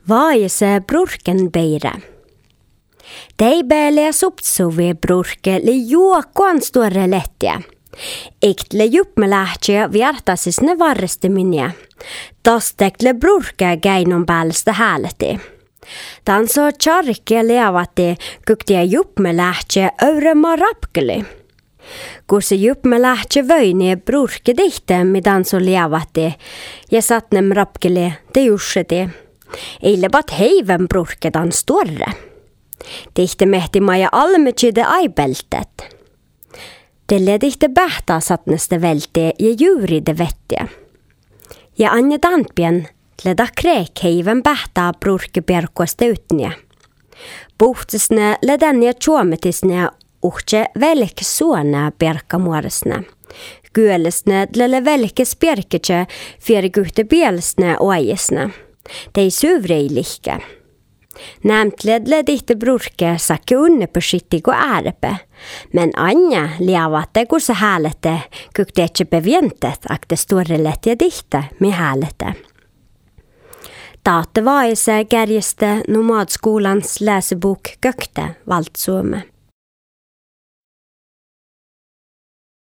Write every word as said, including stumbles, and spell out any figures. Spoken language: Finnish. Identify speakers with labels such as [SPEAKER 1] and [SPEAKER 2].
[SPEAKER 1] Vaise brurken beire. Teibele suptsuvi brurke li juokkoan stuore lehtiä. Iktle juppmelähtjä viertasis ne varresti minä. Tostekle brurke geinon päälstä hääleti. Tan så charkia leavati kuktia juppmelähtjä övrema rapkeli. Kun se juppmelähtjä vöini brurke dihte midan så leavati ja satnem rapkeli te jusseti. Eile bat heiven brurkedan storre. Tihte mehti maja almetside aibeltet. Delle tihte bähtaa satneste velte ja juuride vettiä. Ja anja tantpien leda kreek heiven bähtaa brurke perkoista utnia. Puhtisne ledänja tjuometisne uhtse velke suona perkamuorisne. Kyölesne lele velke spjerketse fjerguhte bielsne oajesne. Tei syvreilihke. Nämtledle dihte brurke sakke unnepörsittig og äärepe, men anja liavatte kun se häälete kuktetse bevientet akte storrelet ja dihte med häälete. Taate vaise kärjeste nomadskolans läsebok kökte valtsuome.